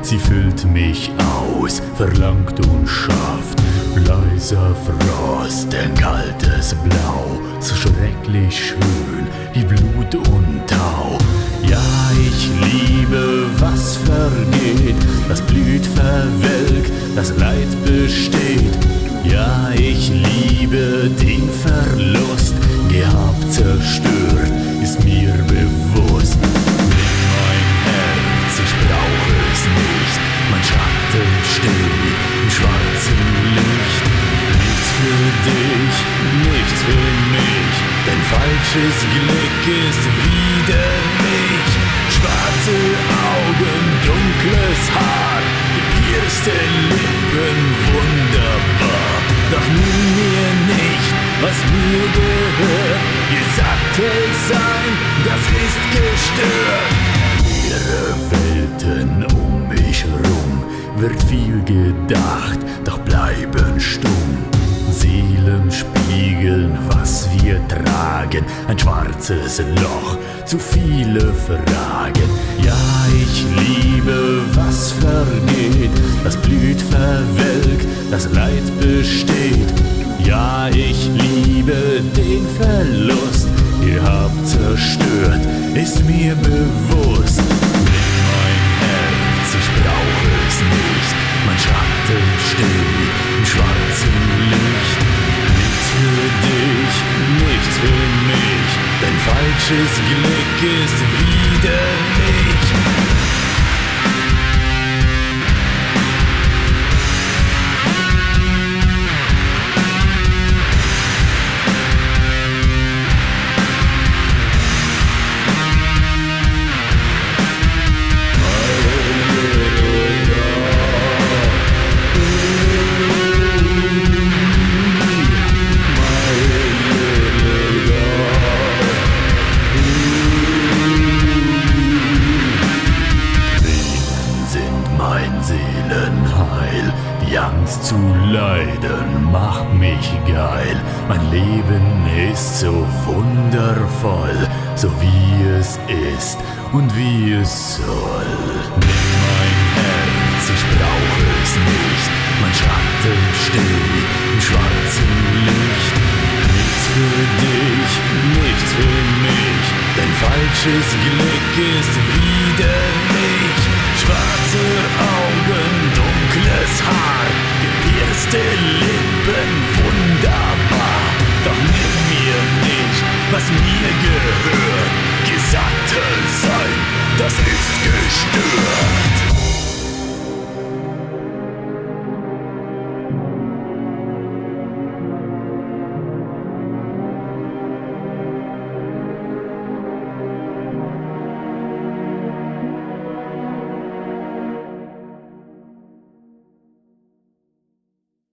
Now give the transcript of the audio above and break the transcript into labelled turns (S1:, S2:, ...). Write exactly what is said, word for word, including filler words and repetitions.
S1: sie füllt mich aus, verlangt und schafft. Leiser Frost, ein kaltes Blau, so schrecklich schön wie Blut und Tau. Ja, ich liebe, was vergeht, das blüht, verwelkt, das Leid besteht. Ja, ich liebe den Verlust, gehabt, zerstört, ist mir bewusst. Nimm mein Herz, ich brauche es nicht, mein Schatten steht im schwarzen Licht. Nichts für dich, nichts für mich, dein falsches Glück ist wider mich. Schwarze Augen, dunkles Haar, gepierste Lippen, wunderbar. Doch nimm mir nicht, was mir gehört, gesagtes Sein, das ist gestört. Ihre Welten um mich rum, wird viel gedacht, doch bleiben stumm. Seelen spiegeln, was wir tragen, ein schwarzes Loch, zu viele Fragen. Ja, ich liebe, was vergeht, das blüht, verwelkt, das Leid besteht. Ja, ich liebe den Verlust, gehabt, zerstört, ist mir bewusst. Nimm mein Herz, ich brauche es nicht, mein Schatten steht im schwarzen Licht. Nichts für dich, nichts für mich, dein falsches Glück ist wider mich. Seelenheil, die Angst zu leiden macht mich geil. Mein Leben ist so wundervoll, so wie es ist und wie es soll. Nimm mein Herz, ich brauche es nicht, mein Schatten steht im schwarzen Licht. Nichts für dich, nichts für mich, dein falsches Glück ist wider mich. Schwarze Augen, dunkles Haar, gepierste Lippen, wunderbar. Doch nimm mir nicht, was mir gehört,